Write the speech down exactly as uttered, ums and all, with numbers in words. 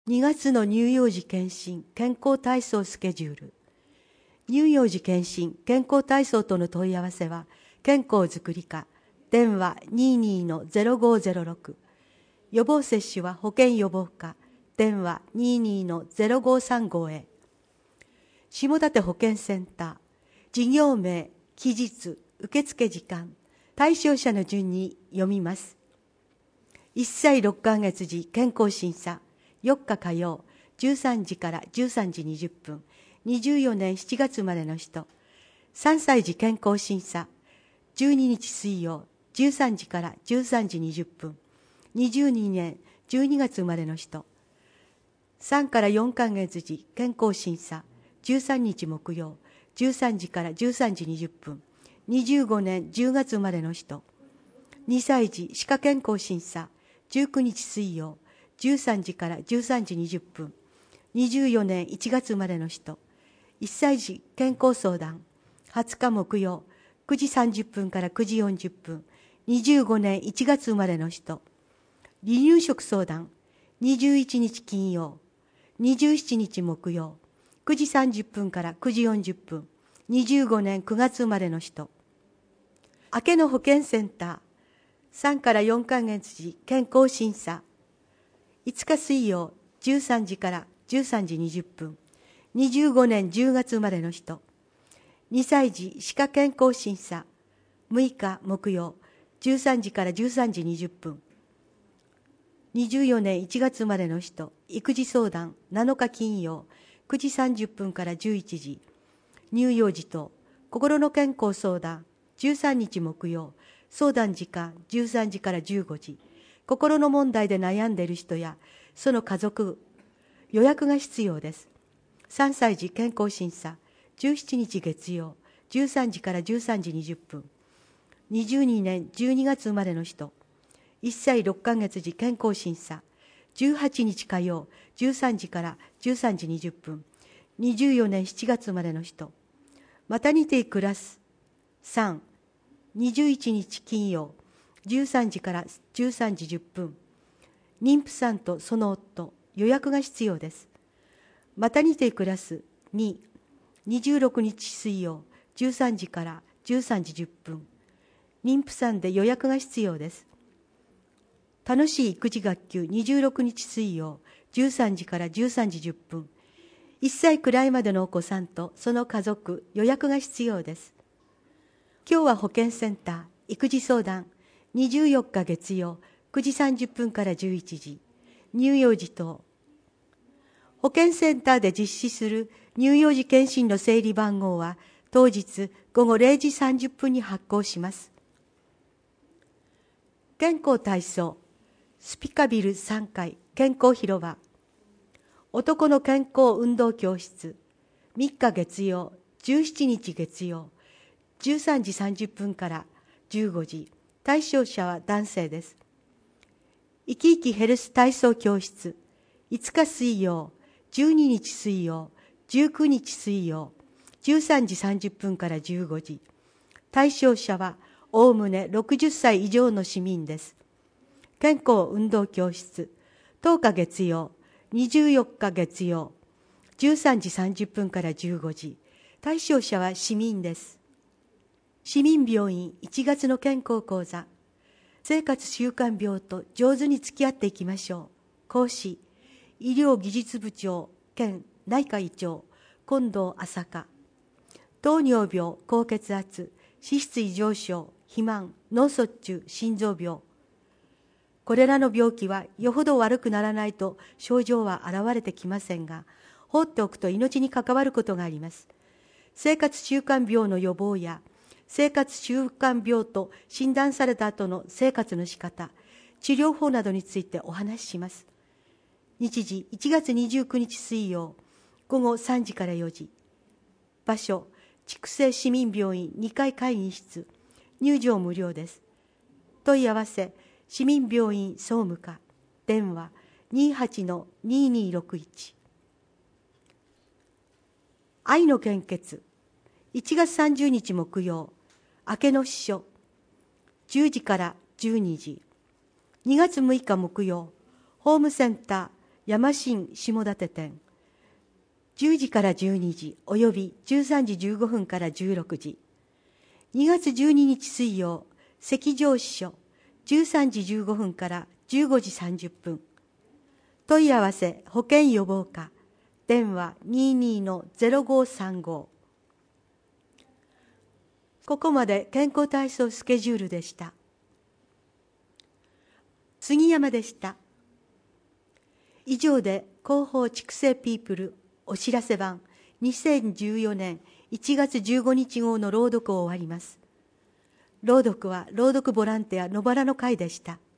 にがつの乳幼児健診健康体操スケジュール。乳幼児健診健康体操との問い合わせは、健康づくり課、電話 にじゅうにのゼロごゼロろく。予防接種は保健予防課、電話 にじゅうにのゼロごさんご へ。下館保健センター、事業名、期日、受付時間、対象者の順に読みます。いっさいろっかげつ時健康審査、よっか火曜、じゅうさんじからじゅうさんじにじゅっぷん、にじゅうよねんしちがつ生まれの人。さんさい児健康審査、じゅうににち水曜、じゅうさんじからじゅうさんじにじゅっぷん、にじゅうにねんじゅうにがつ生まれの人。さんからよんかげつ時健康審査、じゅうさんにち木曜、じゅうさんじからじゅうさんじにじゅっぷん、にじゅうごねんじゅうがつ生まれの人。にさい児歯科健康審査、じゅうくにち水曜、じゅうさんじからじゅうさんじにじゅっぷん、にじゅうよねんいちがつ生まれの人。いっさい児健康相談、はつか木曜、くじさんじゅっぷんからくじよんじゅっぷん、にじゅうごねんいちがつ生まれの人。離乳食相談、にじゅういちにち金曜、にじゅうしちにち木曜、くじさんじゅっぷんからくじよんじゅっぷん、にじゅうごねんくがつ生まれの人。明けの保健センター、さんからよんかげつ時健康審査、いつか水曜、じゅうさんじからじゅうさんじにじゅっぷん、にじゅうごねんじゅうがつ生まれの人。にさい児歯科健康審査、むいか木曜、じゅうさんじからじゅうさんじにじゅっぷん、にじゅうよねんいちがつ生まれの人。育児相談、なのか金曜、くじさんじゅっぷんからじゅういちじ、乳幼児等、心の健康相談、じゅうさんにち木曜、相談時間じゅうさんじからじゅうごじ、心の問題で悩んでいる人やその家族、予約が必要です。さんさい児健康審査、じゅうしちにち月曜、じゅうさんじからじゅうさんじにじゅっぷん、にじゅうにねんじゅうにがつ生まれの人。いっさいろっかげつ時健康審査、じゅうはちにち火曜、じゅうさんじからじゅうさんじにじゅっぷん、にじゅうよねんしちがつ生まれの人。マタニティクラスさん、にじゅういちにち金曜、じゅうさんじからじゅうさんじじゅっぷん、妊婦さんとその夫、予約が必要です。マタニティクラスに、にじゅうろくにち水曜、じゅうさんじからじゅうさんじじゅっぷん、妊婦さんで予約が必要です。楽しい育児学級にじゅうろくにち水曜、じゅうさんじからじゅうさんじじゅっぷん、いっさいくらいまでのお子さんとその家族、予約が必要です。今日は保健センター、育児相談、にじゅうよっか月曜、くじさんじゅっぷんからじゅういちじ、乳幼児等。保健センターで実施する乳幼児健診の整理番号は、当日午後れいじさんじゅっぷんに発行します。健康体操、スピカビルさんかい健康広場、男の健康運動教室、みっか月曜、じゅうしちにち月曜、じゅうさんじさんじゅっぷんからじゅうごじ、対象者は男性です。生き生きヘルス体操教室、いつか水曜、じゅうににち水曜、じゅうくにち水曜、じゅうさんじさんじゅっぷんからじゅうごじ、対象者はおおむねろくじゅっさい以上の市民です。健康運動教室、とおか月曜、にじゅうよっか月曜、じゅうさんじさんじゅっぷんからじゅうごじ、対象者は市民です。市民病院いちがつの健康講座、生活習慣病と上手に付き合っていきましょう。講師、医療技術部長兼内科医長、近藤麻香。糖尿病、高血圧、脂質異常症、肥満、脳卒中、心臓病。これらの病気はよほど悪くならないと症状は現れてきませんが、放っておくと命に関わることがあります。生活習慣病の予防や、生活習慣病と診断された後の生活の仕方、治療法などについてお話しします。日時いちがつにじゅうくにち水曜、ごごさんじからよじ。場所、筑西市民病院にかい会議室、入場無料です。問い合わせ、市民病院総務課、電話 にじゅうはちのにじゅうにろくいち。愛の献血、いちがつさんじゅうにち木曜、明けの支所、じゅうじからじゅうにじ。にがつむいか木曜、ホームセンター、 山新下館店、じゅうじからじゅうにじおよびじゅうさんじじゅうごふんからじゅうろくじ。にがつじゅうににち水曜、赤上支所、じゅうさんじじゅうごふんからじゅうごじさんじゅっぷん。問い合わせ保健予防課、電話 にじゅうにのゼロごさんご。ここまで健康体操スケジュールでした。杉山でした。以上で広報畜生ピープルお知らせ版にせんじゅうよねんいちがつじゅうごにち号の朗読を終わります。朗読は朗読ボランティア野原の会でした。